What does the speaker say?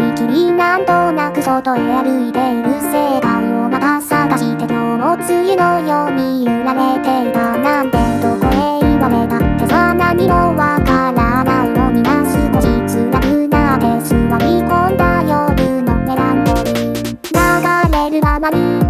りきりなんとなく外へ歩いている世界をまた探して今日も梅雨のように揺られていたなんてどこへ言われたってさ何もわからないのにな少し辛くなって座り込んだ夜のメランコリー流れるままに